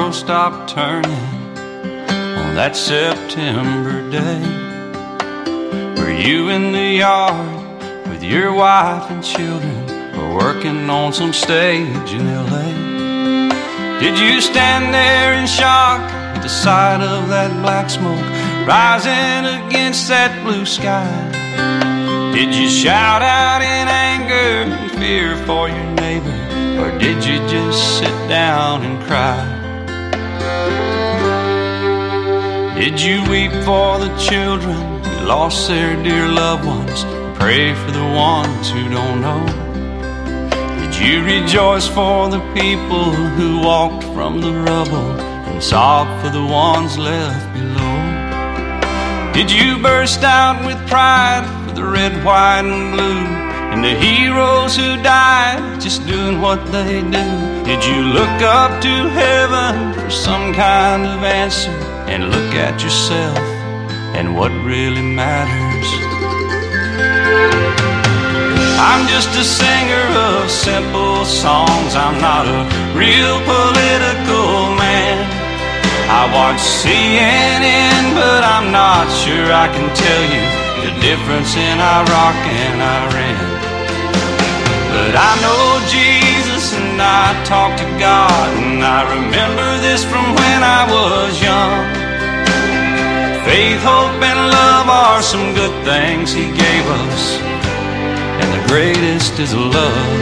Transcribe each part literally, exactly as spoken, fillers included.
world stopped turning on that September day? Were you in the yard with your wife and children, or working on some stage in L A? Did you stand there in shock at the sight of that black smoke rising against that blue sky? Did you shout out in anger and fear for your neighbor, or did you just sit down and cry? Did you weep for the children who lost their dear loved ones, and pray for the ones who don't know? Did you rejoice for the people who walked from the rubble, and sob for the ones left below? Did you burst out with pride for the red, white, and blue, and the heroes who died just doing what they do? Did you look up to heaven for some kind of answer, and look at yourself and what really matters? I'm just a singer of simple songs. I'm not a real political man. I watch C N N, but I'm not sure I can tell you the difference in Iraq and Iran. But I know Jesus and I talk to God, and I remember this from when I was young. Faith, hope, and love are some good things He gave us, and the greatest is love.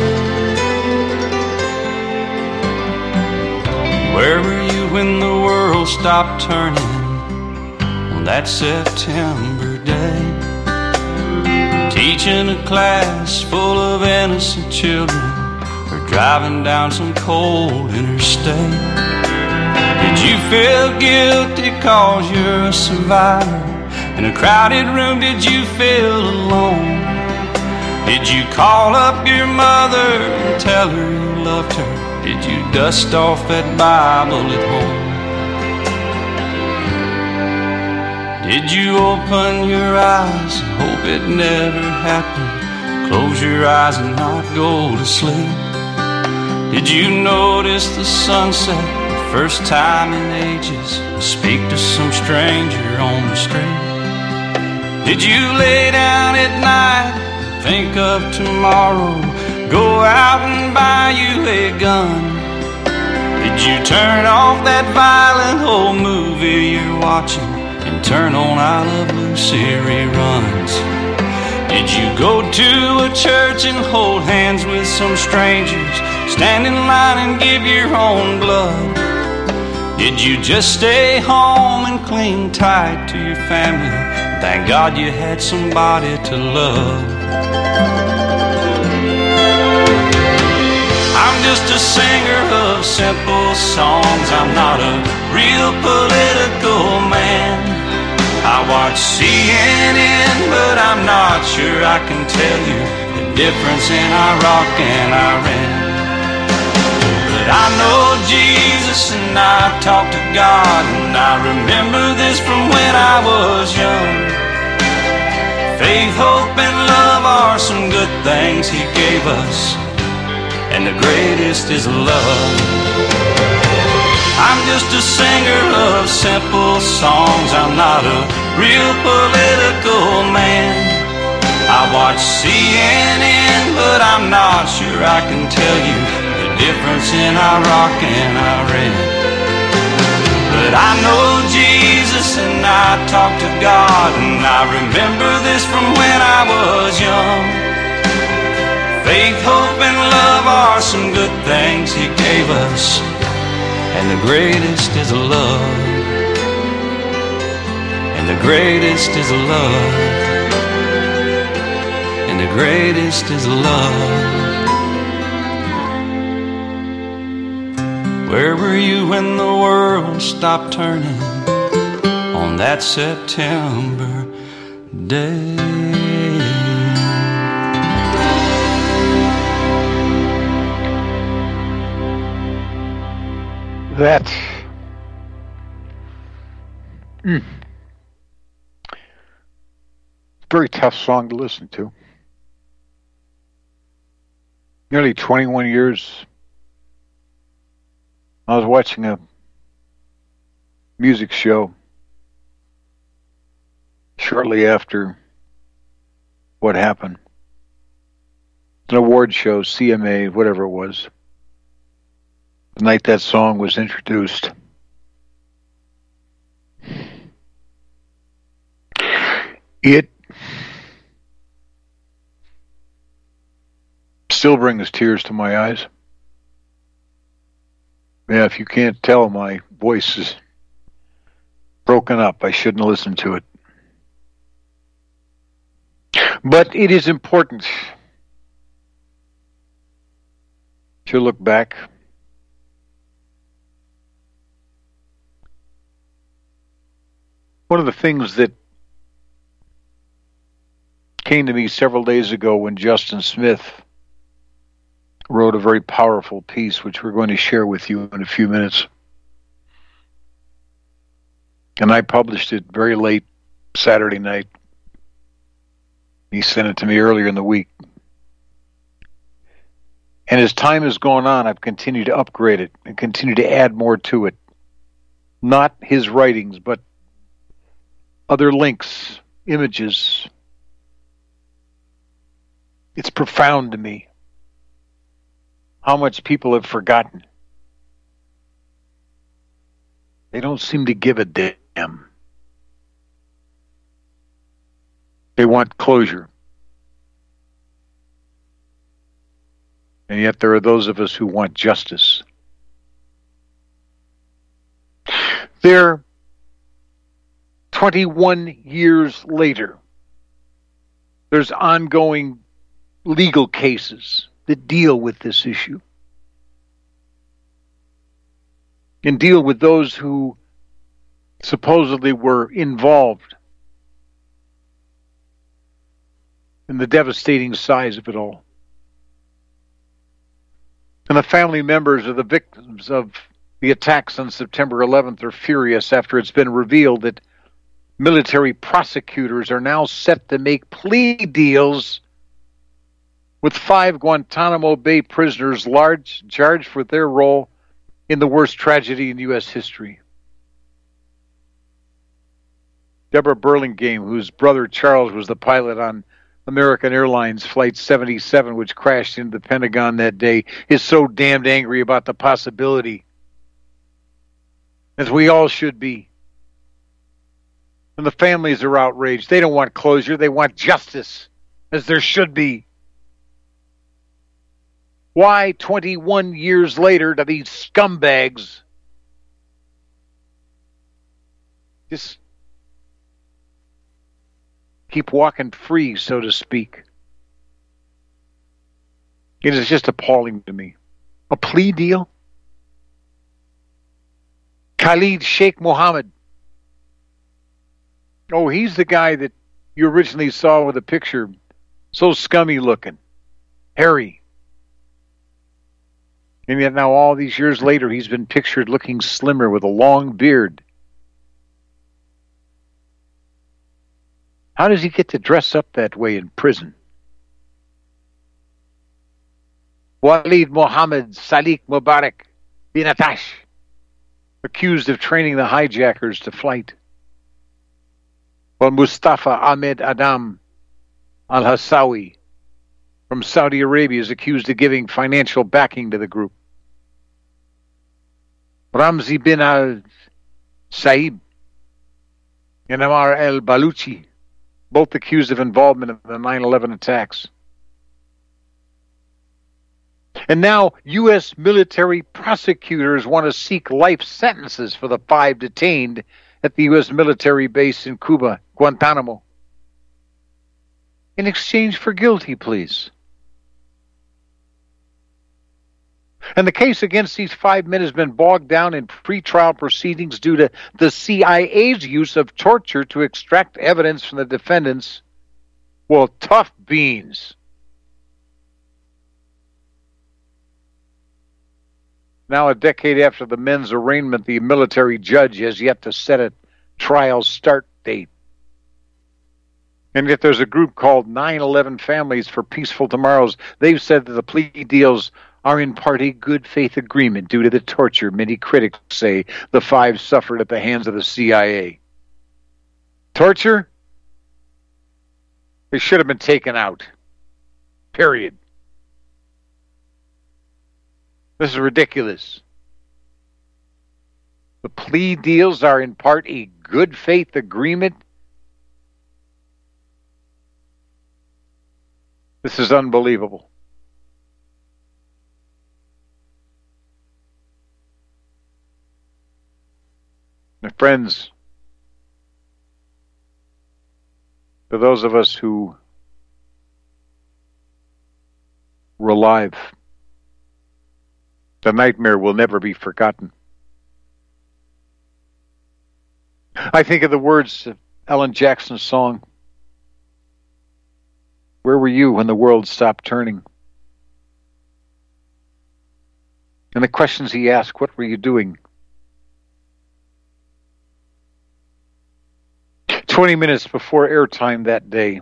Where were you when the world stopped turning on that September day? Teaching a class full of innocent children, or driving down some cold interstate? Did you feel guilty cause you're a survivor? In a crowded room, did you feel alone? Did you call up your mother and tell her you loved her? Did you dust off that Bible at home? Did you open your eyes and hope it never happened? Close your eyes and not go to sleep? Did you notice the sunset the first time in ages, and speak to some stranger on the street? Did you lay down at night and think of tomorrow, go out and buy you a gun? Did you turn off that violent old movie you're watching and turn on I Love Lucy reruns? Did you go to a church and hold hands with some strangers, stand in line and give your own blood? Did you just stay home and cling tight to your family? Thank God you had somebody to love. I'm just a singer of simple songs. I'm not a real political man. I watch C N N, but I'm not sure I can tell you the difference in Iraq and Iran. But I know Jesus and I talk to God, and I remember this from when I was young. Faith, hope, and love are some good things He gave us, and the greatest is love. I'm just a singer of simple songs. I'm not a real political man. I watch C N N, but I'm not sure I can tell you the difference in Iraq and Iran. But I know Jesus and I talk to God, and I remember this from when I was young. Faith, hope, and love are some good things He gave us, and the greatest is love. And the greatest is love. And the greatest is love. Where were you when the world stopped turning on that September day? That mm, very tough song to listen to. Nearly twenty-one years. I was watching a music show shortly after what happened. An award show, C M A, whatever it was. The night that song was introduced. It still brings tears to my eyes. Yeah, if you can't tell, my voice is broken up. I shouldn't listen to it. But it is important to look back. One of the things that came to me several days ago when Justin Smith wrote a very powerful piece, which we're going to share with you in a few minutes. And I published it very late Saturday night. He sent it to me earlier in the week. And as time has gone on, I've continued to upgrade it and continue to add more to it. Not his writings, but other links, images. It's profound to me how much people have forgotten. They don't seem to give a damn. They want closure. And yet there are those of us who want justice. There, twenty-one years later, there's ongoing legal cases that deal with this issue and deal with those who supposedly were involved in the devastating size of it all. And the family members of the victims of the attacks on September eleventh are furious after it's been revealed that military prosecutors are now set to make plea deals with five Guantanamo Bay prisoners large, charged for their role in the worst tragedy in U S history. Deborah Burlingame, whose brother Charles was the pilot on American Airlines Flight seventy-seven, which crashed into the Pentagon that day, is so damned angry about the possibility, as we all should be. And the families are outraged. They don't want closure. They want justice, as there should be. Why, twenty-one years later, do these scumbags just keep walking free, so to speak? It is just appalling to me. A plea deal? Khalid Sheikh Mohammed. Oh, he's the guy that you originally saw with a picture, so scummy looking, hairy. And yet now all these years later, he's been pictured looking slimmer with a long beard. How does he get to dress up that way in prison? Walid Mohammed Salik Mubarak bin Atash, accused of training the hijackers to flight. Well, Mustafa Ahmed Adam al-Hassawi from Saudi Arabia is accused of giving financial backing to the group. Ramzi bin al-Saib and Amar el-Baluchi, both accused of involvement in the nine eleven attacks. And now U S military prosecutors want to seek life sentences for the five detained at the U S military base in Cuba, Guantanamo, in exchange for guilty pleas. And the case against these five men has been bogged down in pretrial proceedings due to the C I A's use of torture to extract evidence from the defendants. Well, tough beans. Now, a decade after the men's arraignment, the military judge has yet to set a trial start date. And yet there's a group called nine eleven Families for Peaceful Tomorrows. They've said that the plea deals are in part a good faith agreement due to the torture many critics say the five suffered at the hands of the C I A. Torture? They should have been taken out. Period. This is ridiculous. The plea deals are in part a good faith agreement. This is unbelievable. My friends, for those of us who were alive, the nightmare will never be forgotten. I think of the words of Alan Jackson's song, "Where were you when the world stopped turning?" And the questions he asked, what were you doing? Twenty minutes before airtime that day,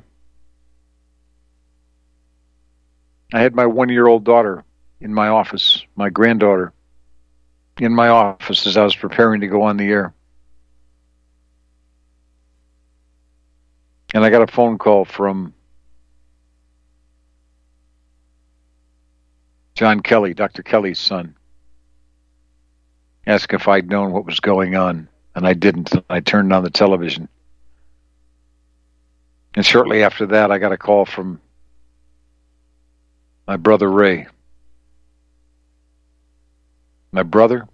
I had my one-year-old daughter in my office, my granddaughter, in my office as I was preparing to go on the air. And I got a phone call from John Kelly, Doctor Kelly's son, asked if I'd known what was going on, and I didn't. I turned on the television. And shortly after that, I got a call from my brother Ray. My brother?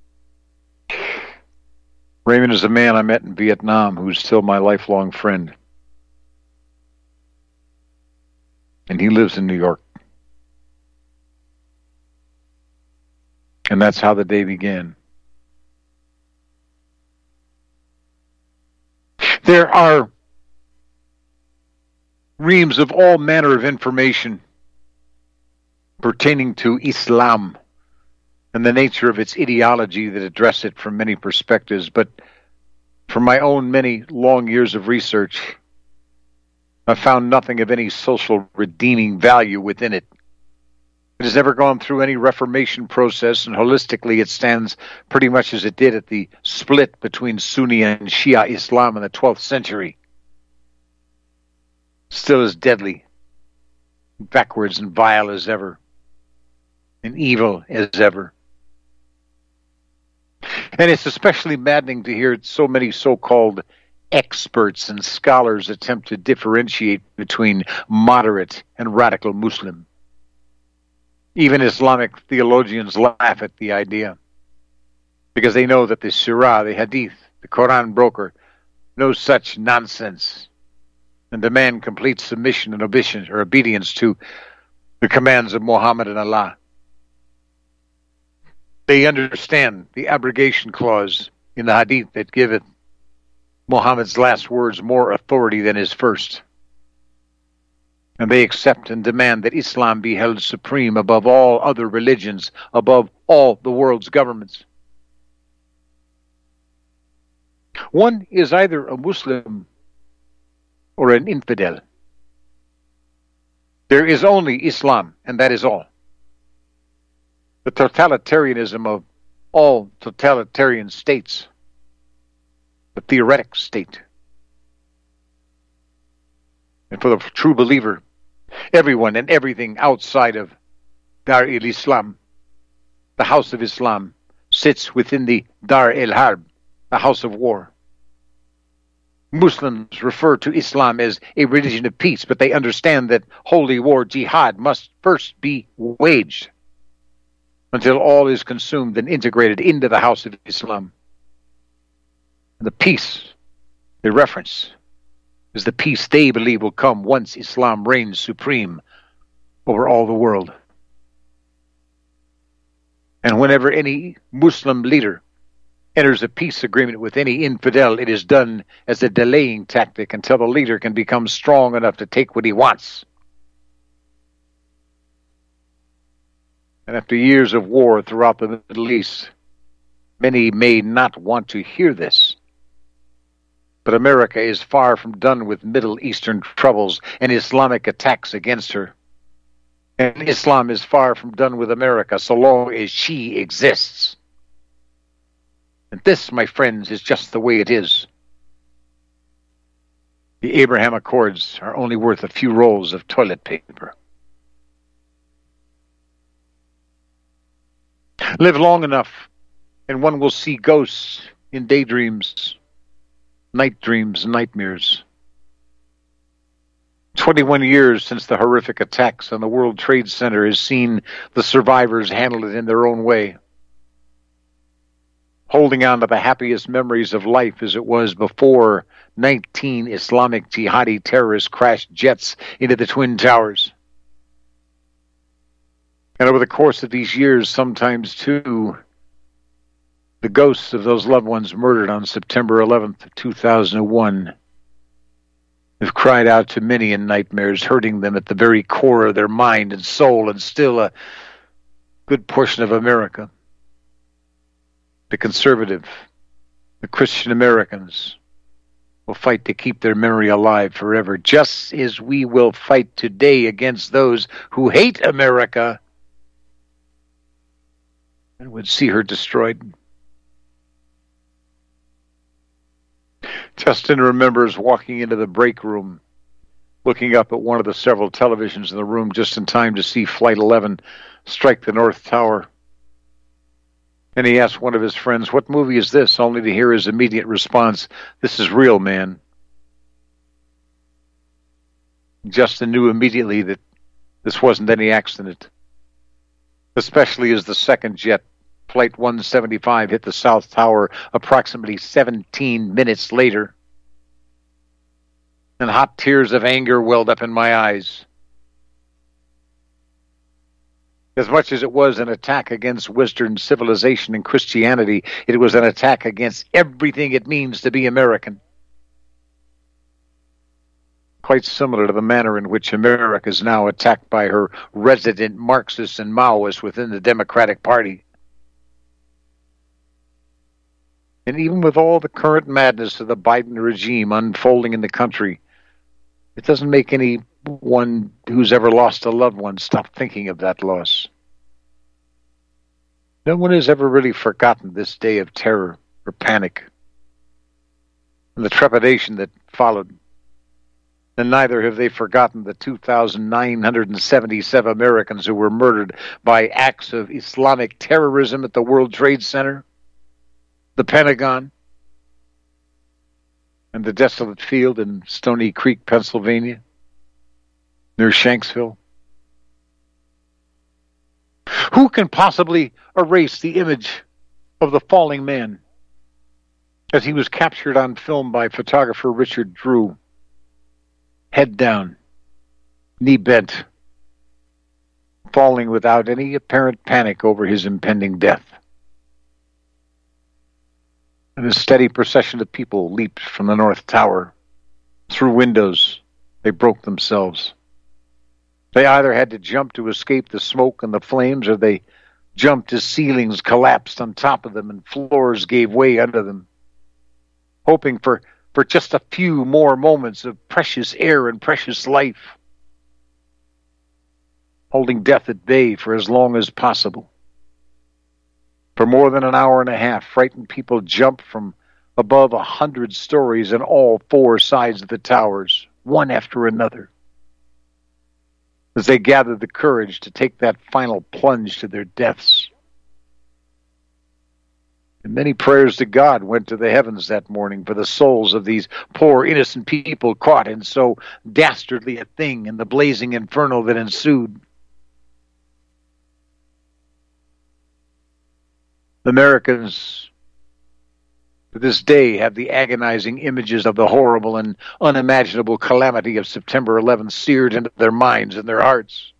Raymond is a man I met in Vietnam who's still my lifelong friend. And he lives in New York. And that's how the day began. There are reams of all manner of information pertaining to Islam and the nature of its ideology that address it from many perspectives. But from my own many long years of research, I found nothing of any social redeeming value within it. It has never gone through any reformation process, and holistically it stands pretty much as it did at the split between Sunni and Shia Islam in the twelfth century. Still as deadly, backwards and vile as ever, and evil as ever. And it's especially maddening to hear so many so-called experts and scholars attempt to differentiate between moderate and radical Muslim. Even Islamic theologians laugh at the idea, because they know that the Surah, the Hadith, the Quran broker, no such nonsense, and demand complete submission and obedience, or obedience to the commands of Muhammad and Allah. They understand the abrogation clause in the Hadith that giveth Muhammad's last words more authority than his first. And they accept and demand that Islam be held supreme above all other religions, above all the world's governments. One is either a Muslim or an infidel. There is only Islam, and that is all. The totalitarianism of all totalitarian states, the theoretic state. And for the true believer, everyone and everything outside of Dar el-Islam, the house of Islam, sits within the Dar el-Harb, the house of war. Muslims refer to Islam as a religion of peace, but they understand that holy war, jihad, must first be waged until all is consumed and integrated into the house of Islam. And the peace they reference is the peace they believe will come once Islam reigns supreme over all the world. And whenever any Muslim leader enters a peace agreement with any infidel, it is done as a delaying tactic until the leader can become strong enough to take what he wants. And after years of war throughout the Middle East, many may not want to hear this, but America is far from done with Middle Eastern troubles and Islamic attacks against her. And Islam is far from done with America so long as she exists. And this, my friends, is just the way it is. The Abraham Accords are only worth a few rolls of toilet paper. Live long enough, and one will see ghosts in daydreams, night dreams, and nightmares. twenty-one years since the horrific attacks on the World Trade Center has seen the survivors handle it in their own way, holding on to the happiest memories of life as it was before nineteen Islamic jihadi terrorists crashed jets into the Twin Towers. And over the course of these years, sometimes too, the ghosts of those loved ones murdered on September eleventh of two thousand one have cried out to many in nightmares, hurting them at the very core of their mind and soul, and still a good portion of America, the conservative, the Christian Americans, will fight to keep their memory alive forever, just as we will fight today against those who hate America and would see her destroyed. Justin remembers walking into the break room, looking up at one of the several televisions in the room just in time to see Flight eleven strike the North Tower. And he asked one of his friends, "What movie is this?" only to hear his immediate response, "This is real, man." Justin knew immediately that this wasn't any accident, especially as the second jet, Flight one seventy-five, hit the South Tower approximately seventeen minutes later. And hot tears of anger welled up in my eyes. As much as it was an attack against Western civilization and Christianity, it was an attack against everything it means to be American. Quite similar to the manner in which America is now attacked by her resident Marxists and Maoists within the Democratic Party. And even with all the current madness of the Biden regime unfolding in the country, it doesn't make anyone who's ever lost a loved one stop thinking of that loss. No one has ever really forgotten this day of terror or panic and the trepidation that followed. And neither have they forgotten the two thousand nine hundred seventy-seven Americans who were murdered by acts of Islamic terrorism at the World Trade Center, the Pentagon, and the desolate field in Stony Creek, Pennsylvania, near Shanksville. Who can possibly erase the image of the falling man as he was captured on film by photographer Richard Drew, head down, knee bent, falling without any apparent panic over his impending death? And a steady procession of people leaped from the North Tower. Through windows, they broke themselves. They either had to jump to escape the smoke and the flames, or they jumped as ceilings collapsed on top of them and floors gave way under them, hoping for, for just a few more moments of precious air and precious life, holding death at bay for as long as possible. For more than an hour and a half, frightened people jumped from above a hundred stories on all four sides of the towers, one after another, as they gathered the courage to take that final plunge to their deaths. And many prayers to God went to the heavens that morning for the souls of these poor innocent people caught in so dastardly a thing in the blazing inferno that ensued. Americans to this day have the agonizing images of the horrible and unimaginable calamity of September eleventh seared into their minds and their hearts.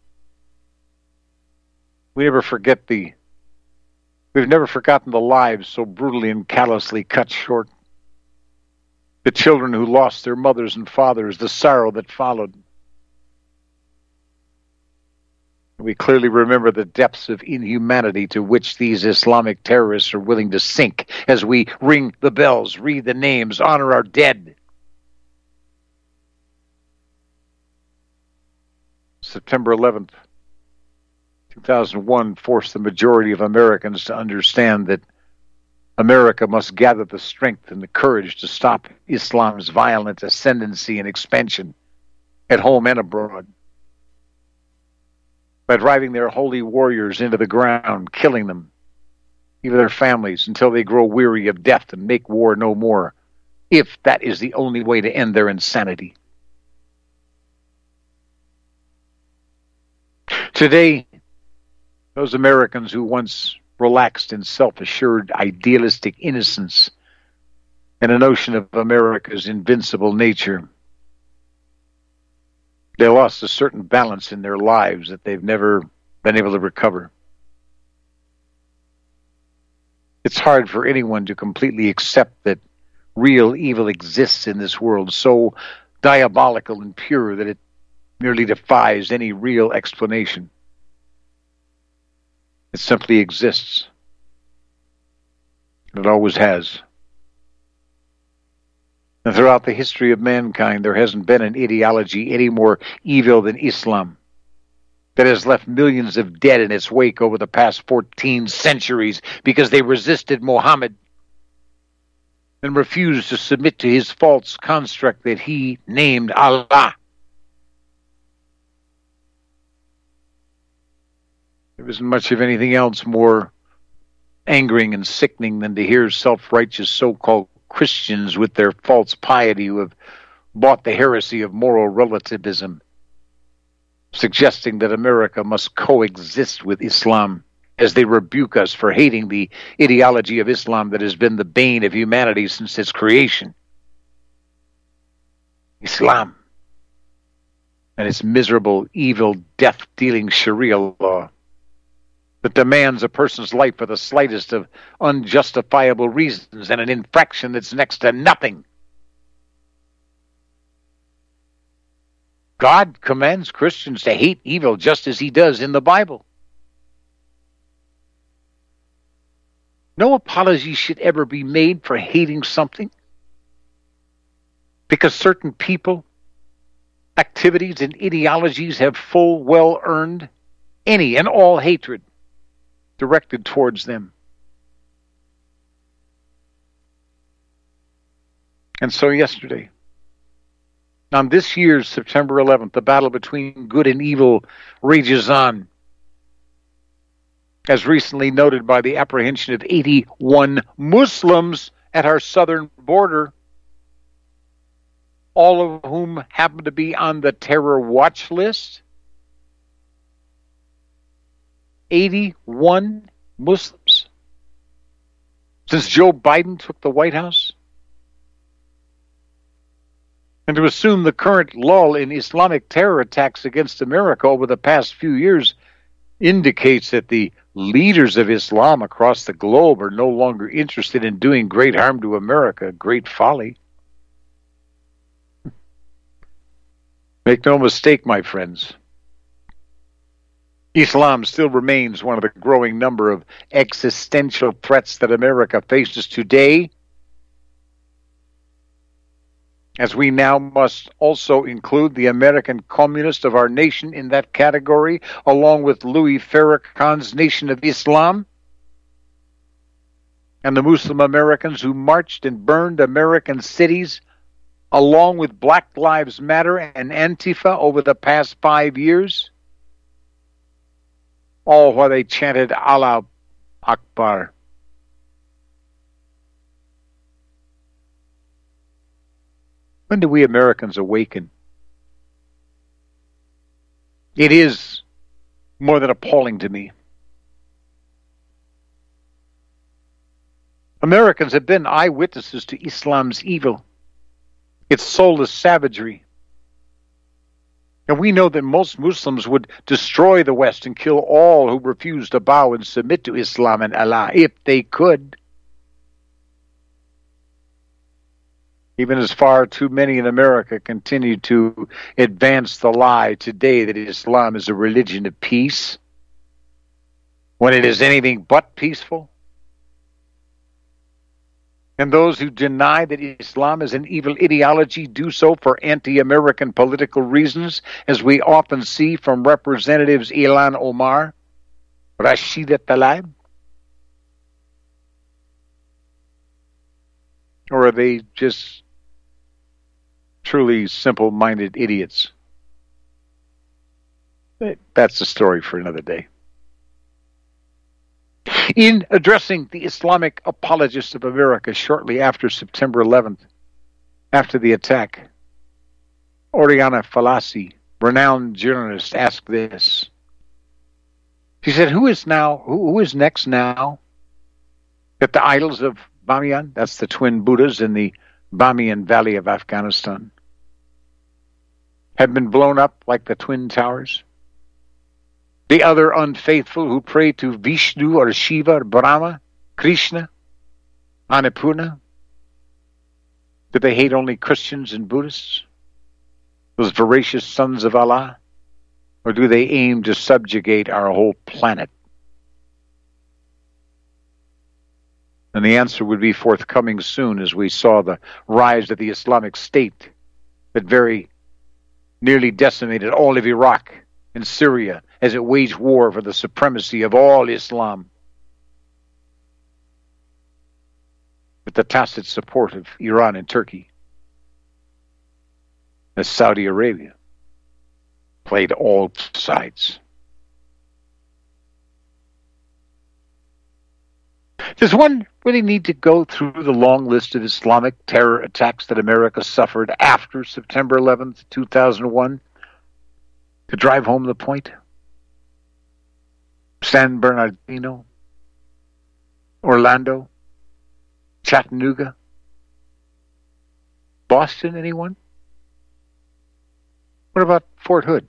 We never forget the, we've never forgotten the lives so brutally and callously cut short. The children who lost their mothers and fathers, the sorrow that followed. We clearly remember the depths of inhumanity to which these Islamic terrorists are willing to sink as we ring the bells, read the names, honor our dead. September eleventh two thousand one forced the majority of Americans to understand that America must gather the strength and the courage to stop Islam's violent ascendancy and expansion at home and abroad by driving their holy warriors into the ground, killing them, even their families, until they grow weary of death and make war no more, if that is the only way to end their insanity. Today, those Americans who once relaxed in self-assured, idealistic innocence and a notion of America's invincible nature, they lost a certain balance in their lives that they've never been able to recover. It's hard for anyone to completely accept that real evil exists in this world, so diabolical and pure that it merely defies any real explanation. It simply exists. It always has. And throughout the history of mankind, there hasn't been an ideology any more evil than Islam that has left millions of dead in its wake over the past fourteen centuries because they resisted Muhammad and refused to submit to his false construct that he named Allah. There isn't much of anything else more angering and sickening than to hear self-righteous so-called Christians with their false piety who have bought the heresy of moral relativism, suggesting that America must coexist with Islam as they rebuke us for hating the ideology of Islam that has been the bane of humanity since its creation. Islam and its miserable, evil, death-dealing Sharia law that demands a person's life for the slightest of unjustifiable reasons and an infraction that's next to nothing. God commands Christians to hate evil just as he does in the Bible. No apology should ever be made for hating something because certain people, activities, and ideologies have full well earned any and all hatred directed towards them. And so yesterday, on this year's September eleventh, the battle between good and evil rages on, as recently noted by the apprehension of eighty-one Muslims at our southern border, all of whom happen to be on the terror watch list. eighty-one Muslims since Joe Biden took the White House. And to assume the current lull in Islamic terror attacks against America over the past few years indicates that the leaders of Islam across the globe are no longer interested in doing great harm to America. Great folly. Make no mistake, my friends. Islam still remains one of the growing number of existential threats that America faces today, as we now must also include the American communists of our nation in that category, along with Louis Farrakhan's Nation of Islam, and the Muslim Americans who marched and burned American cities, along with Black Lives Matter and Antifa over the past five years, all while they chanted Allah Akbar. When do we Americans awaken? It is more than appalling to me. Americans have been eyewitnesses to Islam's evil, its soulless savagery. And we know that most Muslims would destroy the West and kill all who refuse to bow and submit to Islam and Allah, if they could. Even as far too many in America continue to advance the lie today that Islam is a religion of peace, when it is anything but peaceful. And those who deny that Islam is an evil ideology do so for anti-American political reasons, as we often see from Representatives Ilhan Omar Rashida Tlaib? Or are they just truly simple-minded idiots? That's a story for another day. In addressing the Islamic apologists of America shortly after September eleventh, after the attack, Oriana Fallaci, renowned journalist, asked this. She said, who is now, who, who is next now? That the idols of Bamiyan, that's the twin Buddhas in the Bamiyan Valley of Afghanistan, have been blown up like the Twin Towers? The other unfaithful who pray to Vishnu or Shiva or Brahma, Krishna, Annapurna? Do they hate only Christians and Buddhists? Those voracious sons of Allah? Or do they aim to subjugate our whole planet? And the answer would be forthcoming soon as we saw the rise of the Islamic State that very nearly decimated all of Iraq and Syria as it waged war for the supremacy of all Islam, with the tacit support of Iran and Turkey, as Saudi Arabia played all sides. Does one really need to go through the long list of Islamic terror attacks that America suffered after September eleventh, two thousand one, to drive home the point? San Bernardino, Orlando, Chattanooga, Boston, anyone? What about Fort Hood?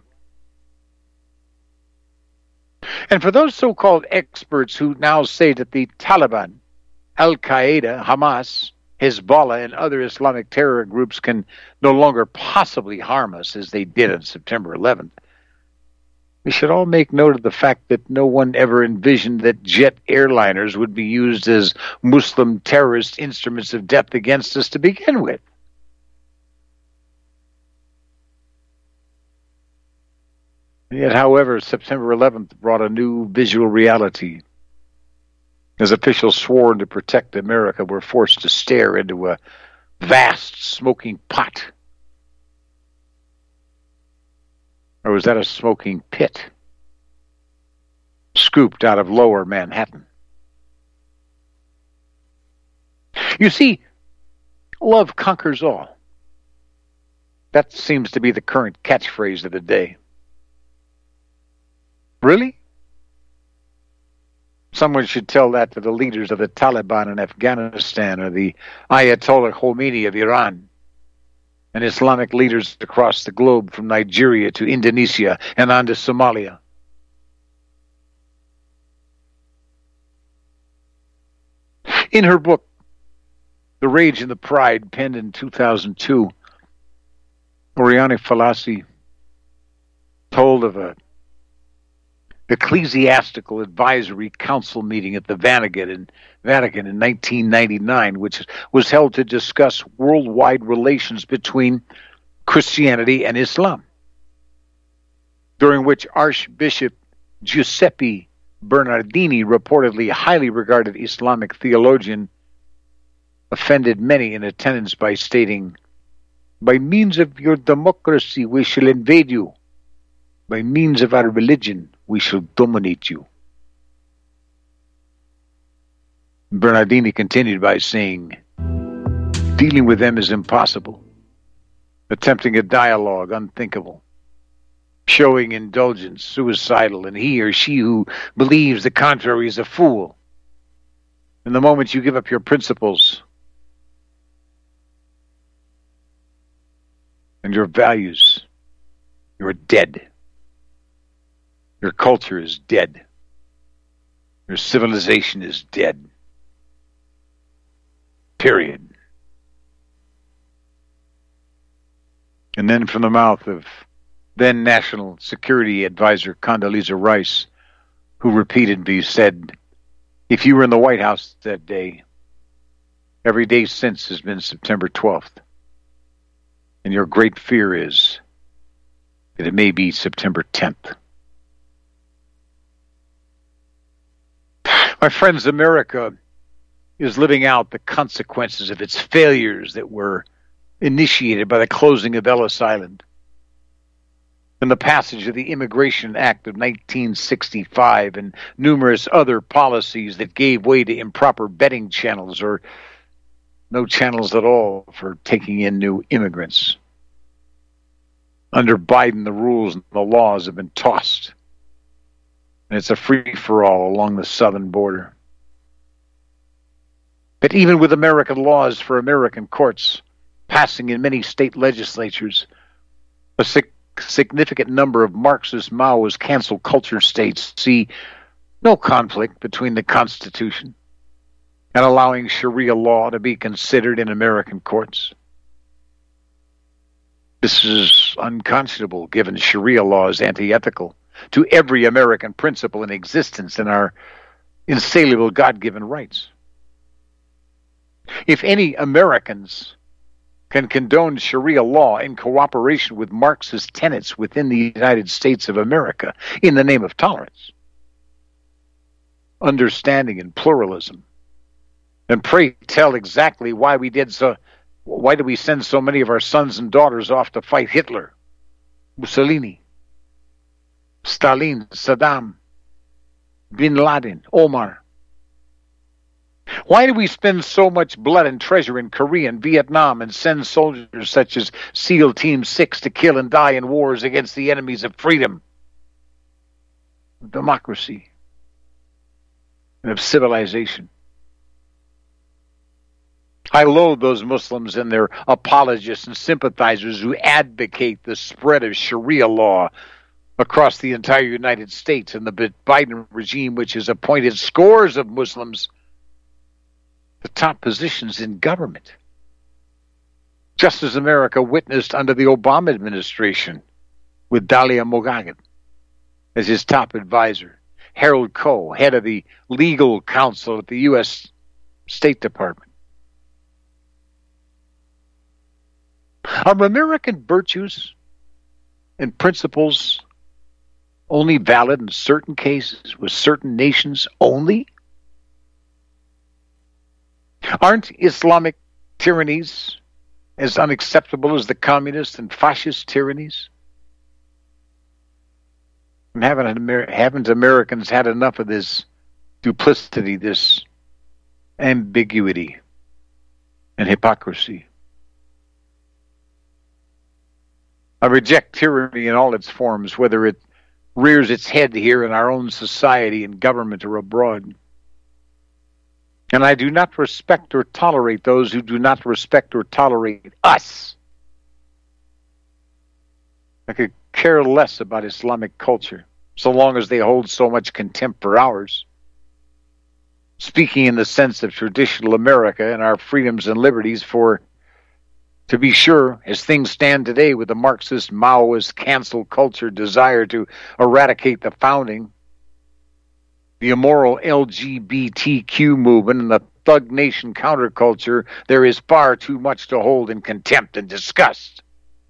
And for those so-called experts who now say that the Taliban, Al-Qaeda, Hamas, Hezbollah, and other Islamic terror groups can no longer possibly harm us as they did on September eleventh, we should all make note of the fact that no one ever envisioned that jet airliners would be used as Muslim terrorist instruments of death against us to begin with. And yet, however, September eleventh brought a new visual reality. As officials sworn to protect America were forced to stare into a vast smoking pot. Or was that a smoking pit scooped out of lower Manhattan? You see, love conquers all. That seems to be the current catchphrase of the day. Really? Someone should tell that to the leaders of the Taliban in Afghanistan or the Ayatollah Khomeini of Iran, and Islamic leaders across the globe from Nigeria to Indonesia and on to Somalia. In her book, The Rage and the Pride, penned in two thousand two, Oriana Fallaci told of a ecclesiastical advisory council meeting at the Vatican in, Vatican in nineteen ninety-nine, which was held to discuss worldwide relations between Christianity and Islam, during which Archbishop Giuseppe Bernardini, reportedly highly regarded Islamic theologian, offended many in attendance by stating, "By means of your democracy we shall invade you. By means of our religion we shall dominate you." Bernardini continued by saying, "Dealing with them is impossible. Attempting a dialogue, unthinkable. Showing indulgence, suicidal, and he or she who believes the contrary is a fool. And the moment you give up your principles and your values, you're dead. Your culture is dead. Your civilization is dead. Period." And then from the mouth of then National Security Advisor Condoleezza Rice, who repeatedly said, "If you were in the White House that day, every day since has been September twelfth. And your great fear is that it may be September tenth. My friends, America is living out the consequences of its failures that were initiated by the closing of Ellis Island and the passage of the Immigration Act of nineteen sixty-five and numerous other policies that gave way to improper betting channels or no channels at all for taking in new immigrants. Under Biden, the rules and the laws have been tossed, and it's a free-for-all along the southern border. But even with American laws for American courts passing in many state legislatures, a sig- significant number of Marxist, Maoist, cancel culture states see no conflict between the Constitution and allowing Sharia law to be considered in American courts. This is unconscionable, given Sharia law is antithetical to every American principle in existence and our insaliable God-given rights. If any Americans can condone Sharia law in cooperation with Marxist tenets within the United States of America in the name of tolerance, understanding, and pluralism, and pray tell exactly why we did so. Why do we send so many of our sons and daughters off to fight Hitler, Mussolini, Stalin, Saddam, Bin Laden, Omar? Why do we spend so much blood and treasure in Korea and Vietnam and send soldiers such as SEAL Team six to kill and die in wars against the enemies of freedom, of democracy, and of civilization? I loathe those Muslims and their apologists and sympathizers who advocate the spread of Sharia law across the entire United States and the Biden regime, which has appointed scores of Muslims to top positions in government, just as America witnessed under the Obama administration with Dalia Moghaddam as his top advisor, Harold Koh, head of the legal counsel at the U S State Department. Are American virtues and principles only valid in certain cases with certain nations only? Aren't Islamic tyrannies as unacceptable as the communist and fascist tyrannies? And haven't, Amer- haven't Americans had enough of this duplicity, this ambiguity and hypocrisy? I reject tyranny in all its forms, whether it rears its head here in our own society, in government, or abroad. And I do not respect or tolerate those who do not respect or tolerate us. I could care less about Islamic culture, so long as they hold so much contempt for ours. Speaking in the sense of traditional America and our freedoms and liberties, for to be sure, as things stand today with the Marxist, Maoist, cancel culture desire to eradicate the founding, the immoral L G B T Q movement, and the thug nation counterculture, there is far too much to hold in contempt and disgust.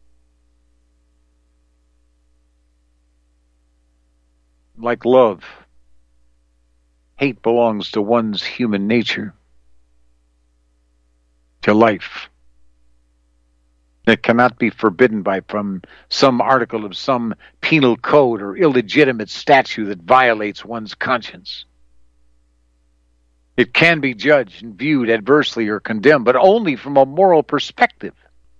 Like love, hate belongs to one's human nature, to life. It cannot be forbidden by from some article of some penal code or illegitimate statute that violates one's conscience. It can be judged and viewed adversely or condemned, but only from a moral perspective.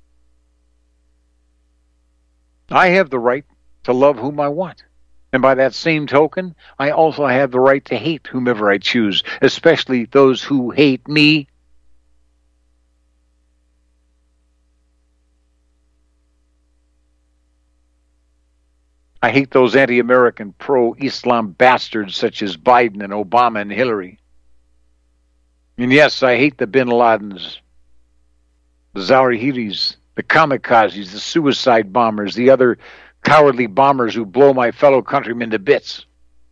I have the right to love whom I want, and by that same token, I also have the right to hate whomever I choose, especially those who hate me. I hate those anti-American, pro-Islam bastards such as Biden and Obama and Hillary. And yes, I hate the Bin Ladens, the Zawahiris, the kamikazes, the suicide bombers, the other cowardly bombers who blow my fellow countrymen to bits.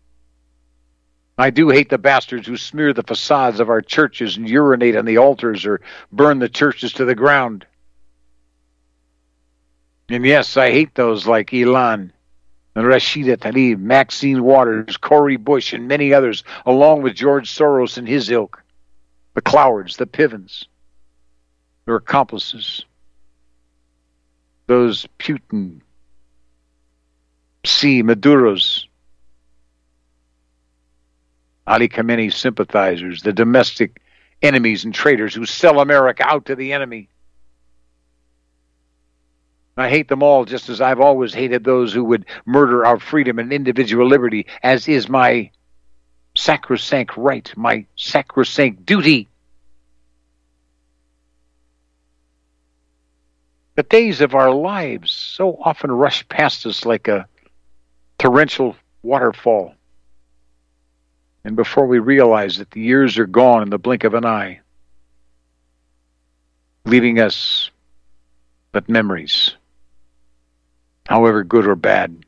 I do hate the bastards who smear the facades of our churches and urinate on the altars or burn the churches to the ground. And yes, I hate those like Elon, and Rashida Tlaib, Maxine Waters, Cori Bush, and many others, along with George Soros and his ilk, the Clowards, the Pivens, their accomplices, those Putin, C. Maduros, Ali Khamenei sympathizers, the domestic enemies and traitors who sell America out to the enemy. I hate them all just as I've always hated those who would murder our freedom and individual liberty, as is my sacrosanct right, my sacrosanct duty. The days of our lives so often rush past us like a torrential waterfall. And before we realize it, the years are gone in the blink of an eye, leaving us but memories, however good or bad.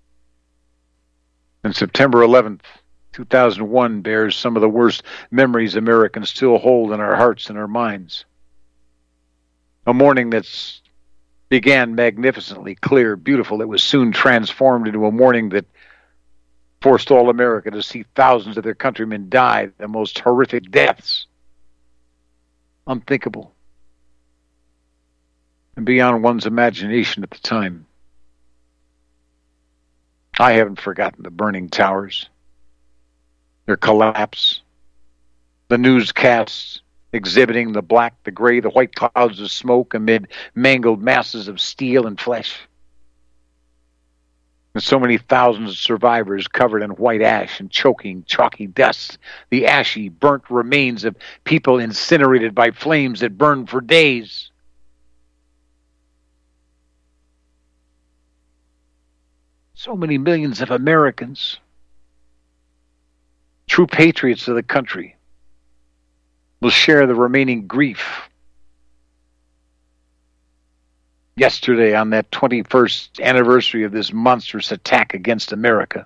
And September eleventh, two thousand one bears some of the worst memories Americans still hold in our hearts and our minds. A morning that's began magnificently clear, beautiful. It was soon transformed into a morning that forced all America to see thousands of their countrymen die the most horrific deaths. Unthinkable. And beyond one's imagination at the time. I haven't forgotten the burning towers, their collapse, the newscasts exhibiting the black, the gray, the white clouds of smoke amid mangled masses of steel and flesh. And so many thousands of survivors covered in white ash and choking, chalky dust, the ashy, burnt remains of people incinerated by flames that burned for days. So many millions of Americans, true patriots of the country, will share the remaining grief. Yesterday, on that twenty-first anniversary of this monstrous attack against America,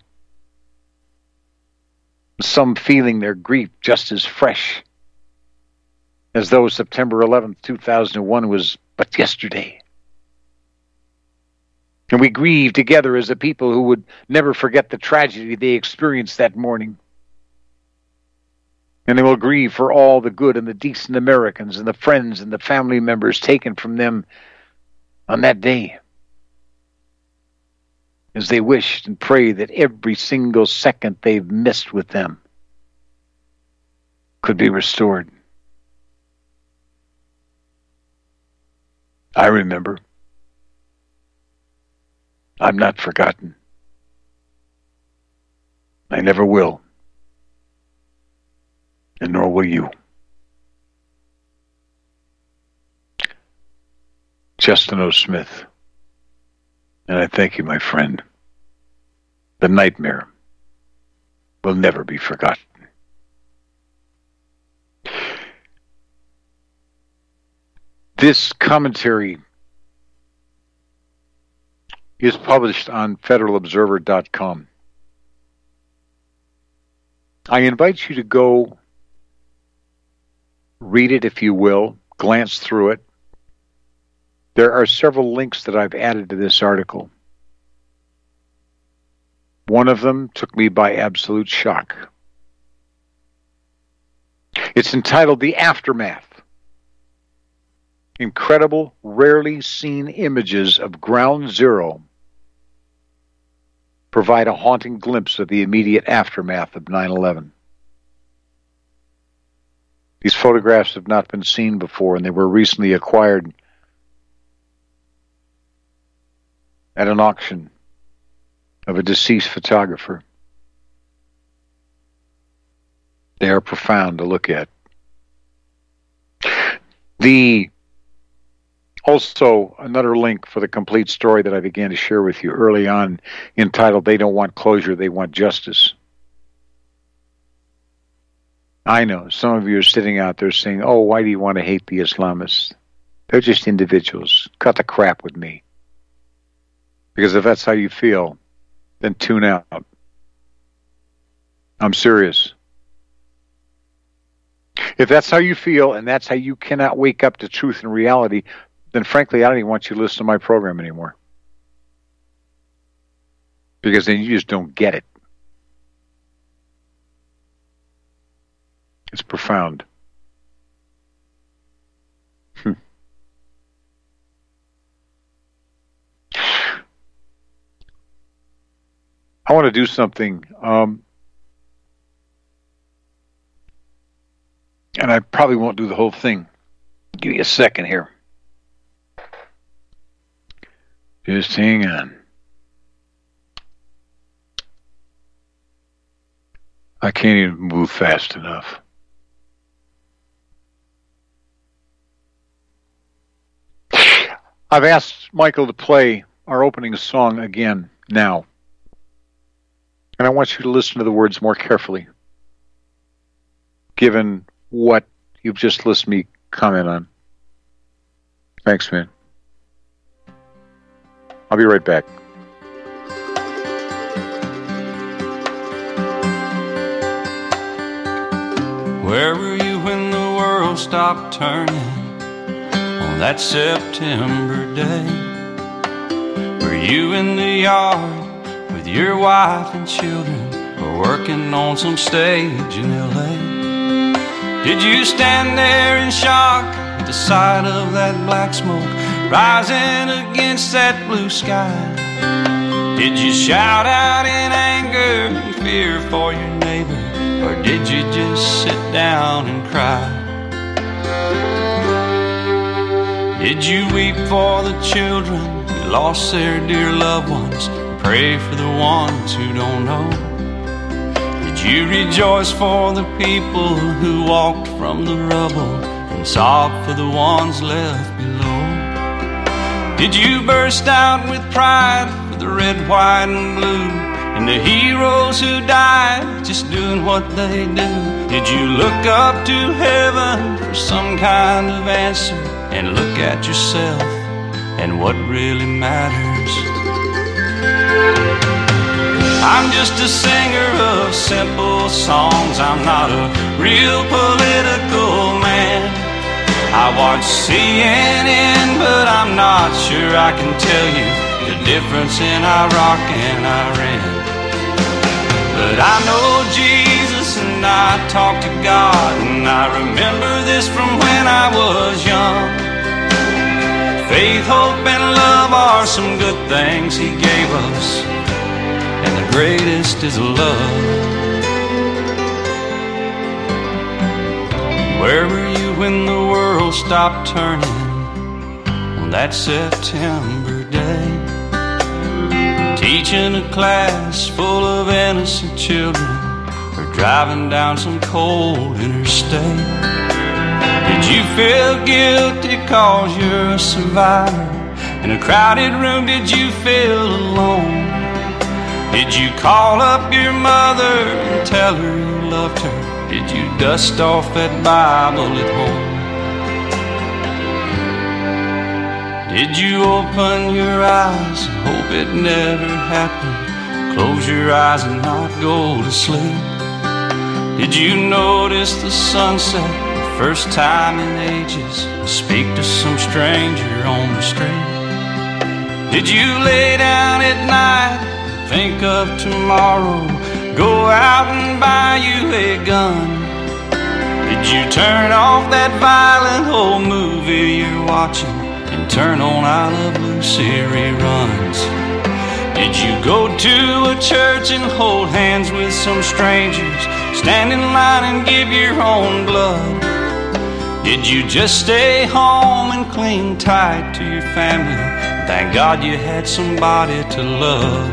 some feeling their grief just as fresh as though September eleventh, two thousand one was but yesterday. And we grieve together as a people who would never forget the tragedy they experienced that morning. And they will grieve for all the good and the decent Americans and the friends and the family members taken from them on that day, as they wished and prayed that every single second they've missed with them could be restored. I remember. I'm not forgotten. I never will. And nor will you. Justin O. Smith. And I thank you, my friend. The nightmare will never be forgotten. This commentary is published on Federal Observer dot com. I invite you to go read it if you will, glance through it. There are several links that I've added to this article. One of them took me by absolute shock. It's entitled The Aftermath. Incredible, rarely seen images of Ground Zero provide a haunting glimpse of the immediate aftermath of nine eleven. These photographs have not been seen before, and they were recently acquired at an auction of a deceased photographer. They are profound to look at. The Also, another link for the complete story that I began to share with you early on, entitled They Don't Want Closure, They Want Justice. I know some of you are sitting out there saying, oh, why do you want to hate the Islamists? They're just individuals. Cut the crap with me. Because if that's how you feel, then tune out. I'm serious. If that's how you feel and that's how you cannot wake up to truth and reality, then frankly, I don't even want you to listen to my program anymore. because then you just don't get it. It's profound. Hmm. I want to do something, um, and I probably won't do the whole thing. Give me a second here. Just hang on. I can't even move fast enough. I've asked Michael to play our opening song again now. And I want you to listen to the words more carefully, given what you've just listened to me comment on. Thanks, man. I'll be right back. Where were you when the world stopped turning on that September day? Were you in the yard with your wife and children, or working on some stage in L A? Did you stand there in shock at the sight of that black smoke rising against that blue sky? Did you shout out in anger and fear for your neighbor, or did you just sit down and cry? Did you weep for the children who lost their dear loved ones? Pray for the ones who don't know. Did you rejoice for the people who walked from the rubble and sob for the ones left below? Did you burst out with pride for the red, white, and blue, and the heroes who died just doing what they do? Did you look up to heaven for some kind of answer, and look at yourself and what really matters? I'm just a singer of simple songs. I'm not a real political man. I watch C N N, but I'm not sure I can tell you the difference in Iraq and Iran. But I know Jesus and I talk to God, and I remember this from when I was young. Faith, hope, and love are some good things He gave us, and the greatest is love. Where were you when the world stopped turning on that September day? Teaching a class full of innocent children, or driving down some cold interstate? Did you feel guilty cause you're a survivor? In a crowded room, did you feel alone? Did you call up your mother and tell her you loved her? Did you dust off that Bible at home? Did you open your eyes and hope it never happened? Close your eyes and not go to sleep? Did you notice the sunset the first time in ages and speak to some stranger on the street? Did you lay down at night, think of tomorrow, go out and buy you a gun? Did you turn off that violent old movie you're watching and turn on I Love Lucy reruns? Did you go to a church and hold hands with some strangers, stand in line and give your own blood? Did you just stay home and cling tight to your family? Thank God you had somebody to love.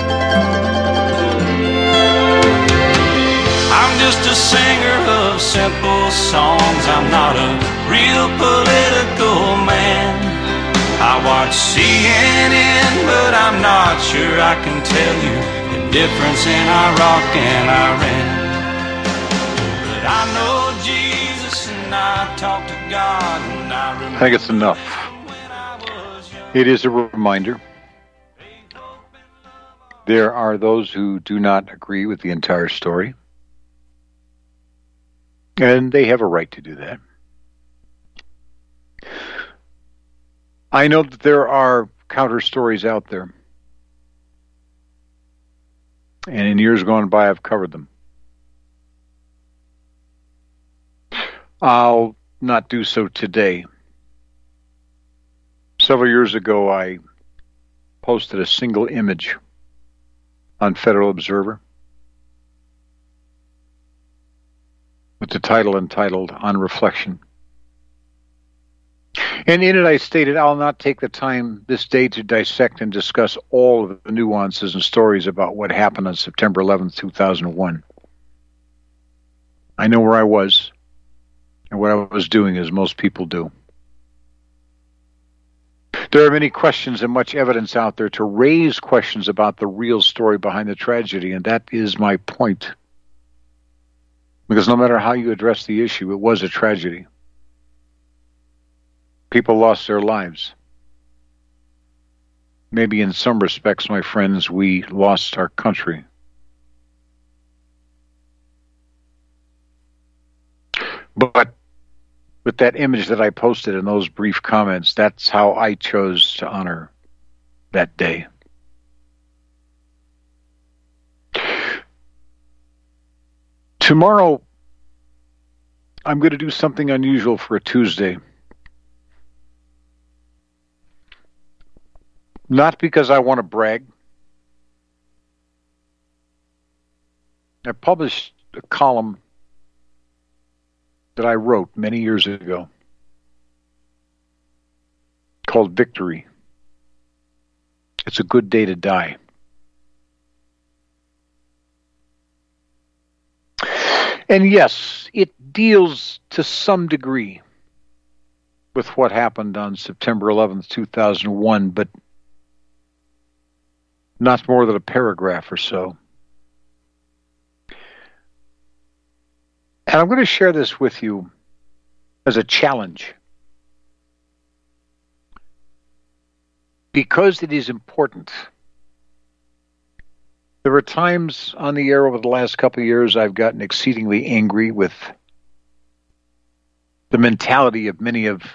I'm just a singer of simple songs. I'm not a real political man. I watch C N N, but I'm not sure I can tell you the difference in Iraq and Iran. But I know Jesus and I talk to God, and I remember. I think it's enough. It is a reminder. There are those who do not agree with the entire story, and they have a right to do that. I know that there are counter stories out there. And in years gone by, I've covered them. I'll not do so today. Several years ago, I posted a single image on Federal Observer with the title entitled On Reflection. And in it I stated, I'll not take the time this day to dissect and discuss all of the nuances and stories about what happened on September eleventh, two thousand one. I know where I was and what I was doing, as most people do. There are many questions and much evidence out there to raise questions about the real story behind the tragedy, and that is my point. Because no matter how you address the issue, it was a tragedy. People lost their lives. Maybe in some respects, my friends, we lost our country. But with that image that I posted in those brief comments, that's how I chose to honor that day. Tomorrow, I'm going to do something unusual for a Tuesday. Not because I want to brag. I published a column that I wrote many years ago called Victory. It's a good day to die. And yes, it deals to some degree with what happened on September eleventh, two thousand one, but not more than a paragraph or so. And I'm going to share this with you as a challenge, because it is important. There were times on the air over the last couple of years I've gotten exceedingly angry with the mentality of many of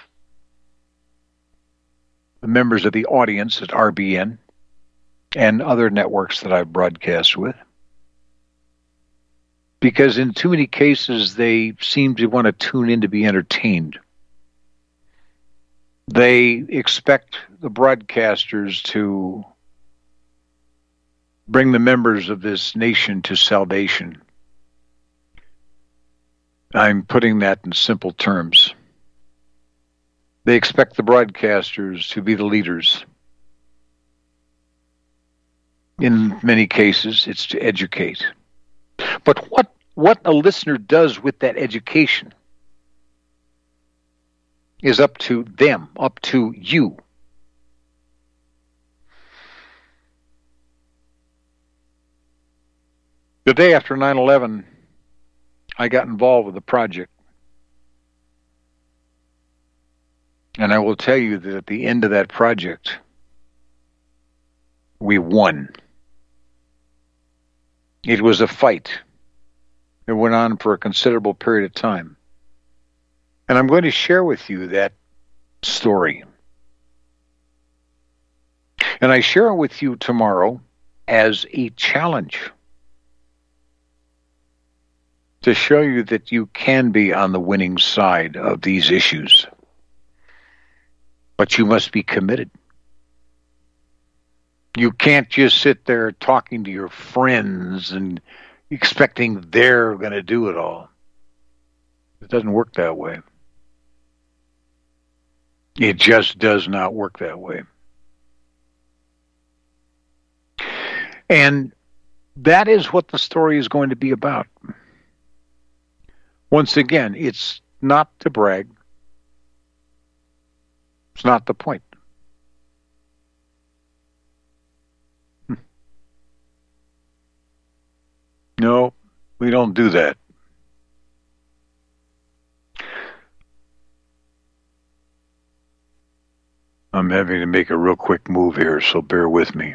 the members of the audience at R B N and other networks that I broadcast with. Because in too many cases, they seem to want to tune in to be entertained. They expect the broadcasters to bring the members of this nation to salvation. I'm putting that in simple terms. They expect the broadcasters to be the leaders. In many cases, it's to educate. But what, what a listener does with that education is up to them, up to you. The day after nine eleven, I got involved with the project. And I will tell you that at the end of that project, we won. It was a fight. It went on for a considerable period of time. And I'm going to share with you that story. And I share it with you tomorrow as a challenge to show you that you can be on the winning side of these issues. But you must be committed. You can't just sit there talking to your friends and expecting they're going to do it all. It doesn't work that way. It just does not work that way. And that is what the story is going to be about. Once again, it's not to brag. It's not the point. No, we don't do that. I'm having to make a real quick move here, so bear with me.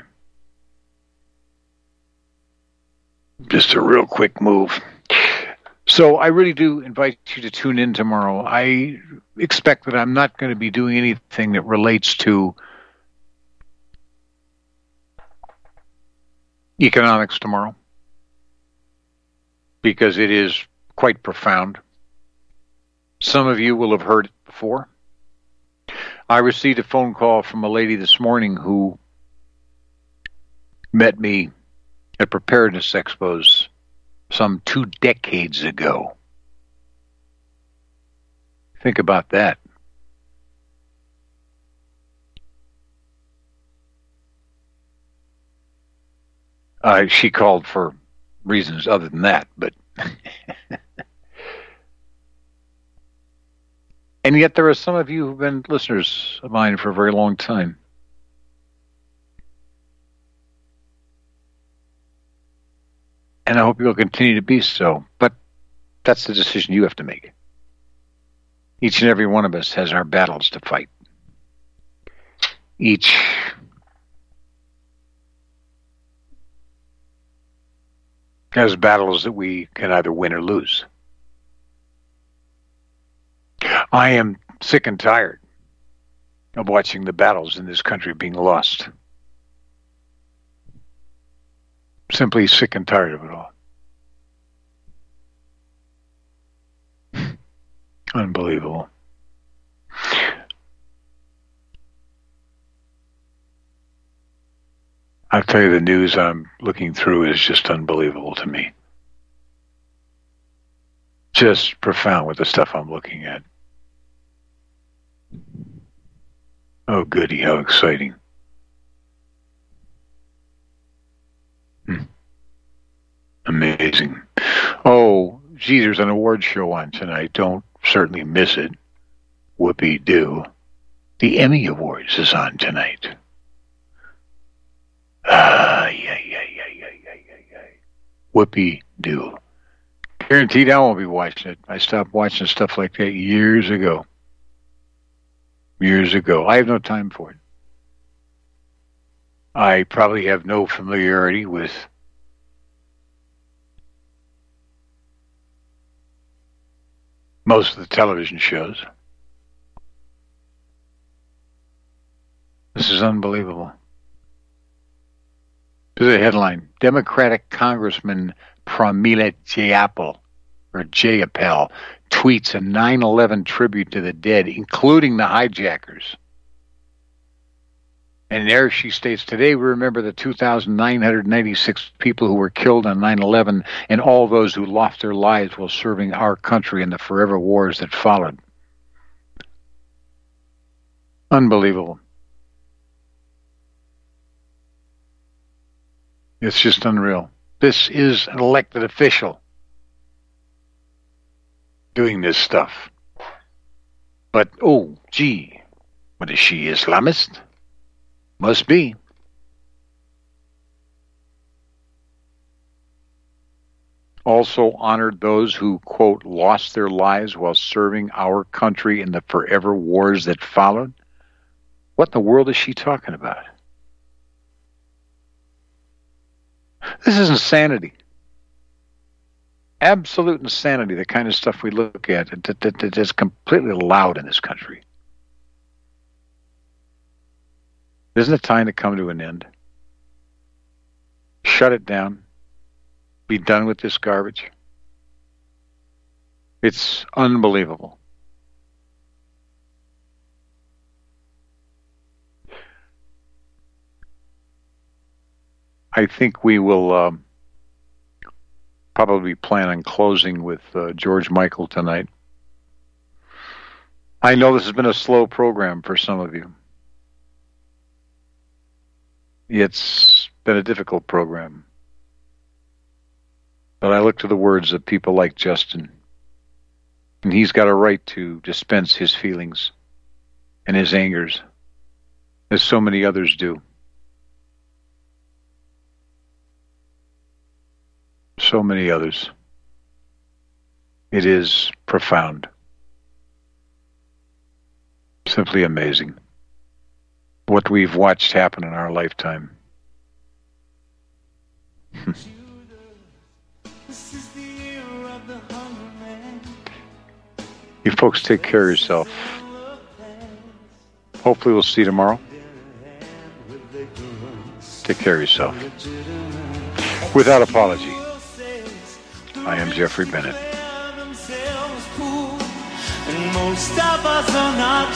Just a real quick move. So I really do invite you to tune in tomorrow. I expect that I'm not going to be doing anything that relates to economics tomorrow. because it is quite profound. Some of you will have heard it before. I received a phone call from a lady this morning who met me at Preparedness Expos some two decades ago. Think about that. Uh, she called for reasons other than that, but and yet there are some of you who've been listeners of mine for a very long time. And I hope you'll continue to be so, but that's the decision you have to make. Each and every one of us has our battles to fight. Each has battles that we can either win or lose. I am sick and tired of watching the battles in this country being lost. Simply sick and tired of it all. Unbelievable. I'll tell you, the news I'm looking through is just unbelievable to me. Just profound with the stuff I'm looking at. Oh, goody, how exciting. Hmm. Amazing. Oh, gee, there's an award show on tonight. Don't certainly miss it. Whoopee-doo. The Emmy Awards is on tonight. Ah, yeah, yeah, yeah, yeah, yeah, yeah, yeah. Whoopee-doo. Guaranteed I won't be watching it. I stopped watching stuff like that years ago. Years ago. I have no time for it. I probably have no familiarity with most of the television shows. This is unbelievable. This is a headline. Democratic Congressman Pramila Jayapal, or Jayapal, tweets a nine eleven tribute to the dead, including the hijackers. And there she states, today we remember the two thousand nine hundred ninety-six people who were killed on nine eleven and all those who lost their lives while serving our country in the forever wars that followed. Unbelievable. It's just unreal. This is an elected official doing this stuff. But, oh, gee, what is she, Islamist? Must be. Also honored those who, quote, lost their lives while serving our country in the forever wars that followed. What in the world is she talking about? This is insanity. Absolute insanity, the kind of stuff we look at that, that, that is completely allowed in this country. Isn't it time to come to an end? Shut it down. Be done with this garbage. It's unbelievable. I think we will um, probably plan on closing with uh, George Michael tonight. I know this has been a slow program for some of you. It's been a difficult program. But I look to the words of people like Justin, and he's got a right to dispense his feelings and his angers, as so many others do. So many others. It is profound. Simply amazing. What we've watched happen in our lifetime. You folks take care of yourself. Hopefully we'll see you tomorrow. Take care of yourself. Without apology. I am Jeffrey Bennett. And most of us are not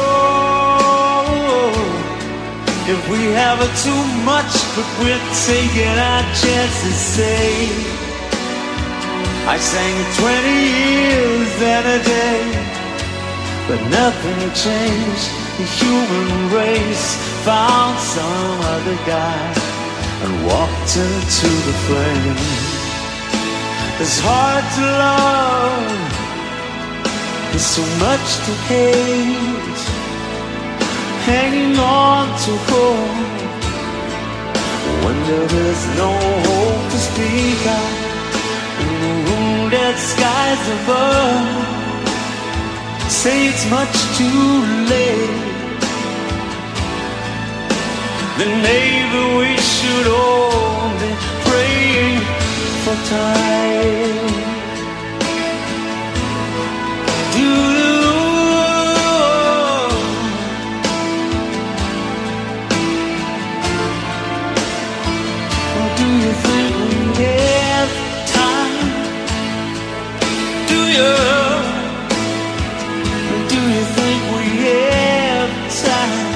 sure if we have too much, but we're taking our chances safe. I sang twenty years and a day, but nothing changed. The human race found some other guy and walked into the flame. It's hard to love, there's so much to hate, hanging on to hope when there is no hope to speak out in the wounded skies above. Say it's much too late, then maybe we should all be praying for time. Do do you think we have time? Do you? Do you think we have time?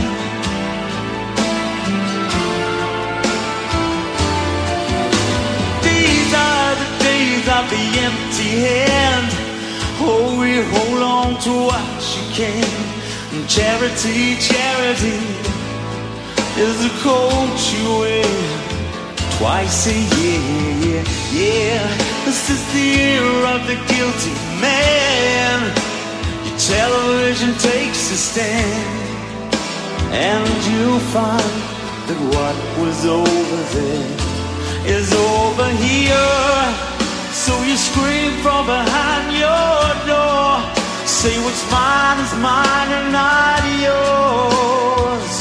These are the days of the empty hand. Oh, we hold on to what you can. Charity, charity is the coat you wear twice a year. Yeah, this is the year of the guilty man. Your television takes a stand, and you'll find that what was over there is over here. So you scream from behind your door, say what's mine is mine and not yours.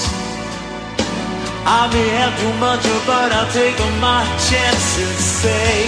I may have too much, but I'll take my chances. Say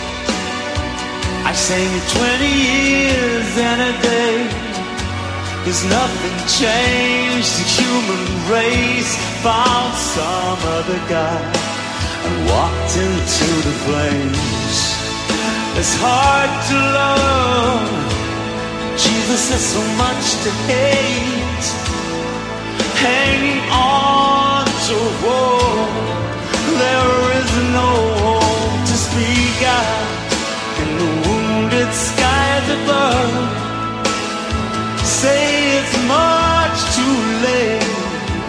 I sang it twenty years and a day. There's nothing changed. The human race found some other guy and walked into the flames. It's hard to love, Jesus has so much to hate, hanging on to hope. There is no hope to speak out in the wounded skies above. Say it's much too late,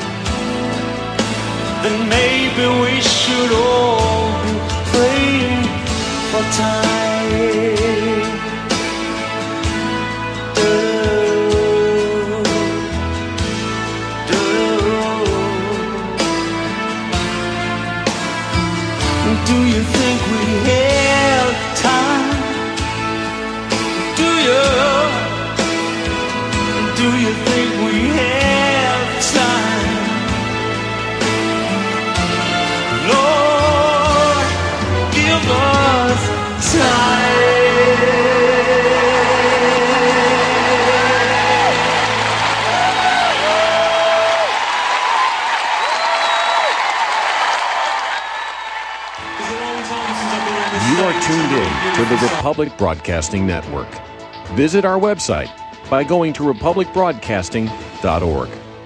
then maybe we should all be praying for time. Do you think we have time? Do you? Do you think we have time? Lord, give us time. You are tuned in to the Republic Broadcasting Network. Visit our website by going to republic broadcasting dot org.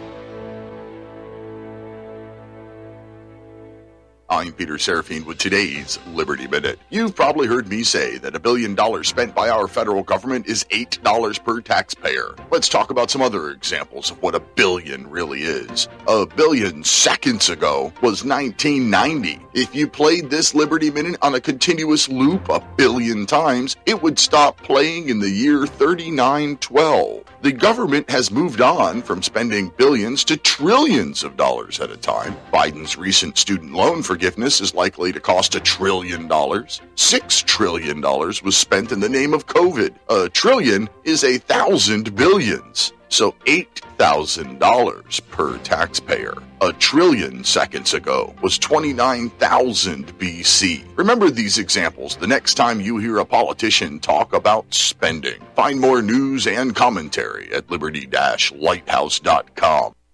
I'm Peter Serafine with today's Liberty Minute. You've probably heard me say that a billion dollars spent by our federal government is eight dollars per taxpayer. Let's talk about some other examples of what a billion really is. A billion seconds ago was nineteen ninety. If you played this Liberty Minute on a continuous loop a billion times, it would stop playing in the year thirty-nine twelve. The government has moved on from spending billions to trillions of dollars at a time. Biden's recent student loan forgiveness is likely to cost a trillion dollars. Six trillion dollars was spent in the name of COVID. A trillion is a thousand billions. So eight thousand dollars per taxpayer. A trillion seconds ago was twenty-nine thousand B C. Remember these examples the next time you hear a politician talk about spending. Find more news and commentary at liberty dash lighthouse dot com.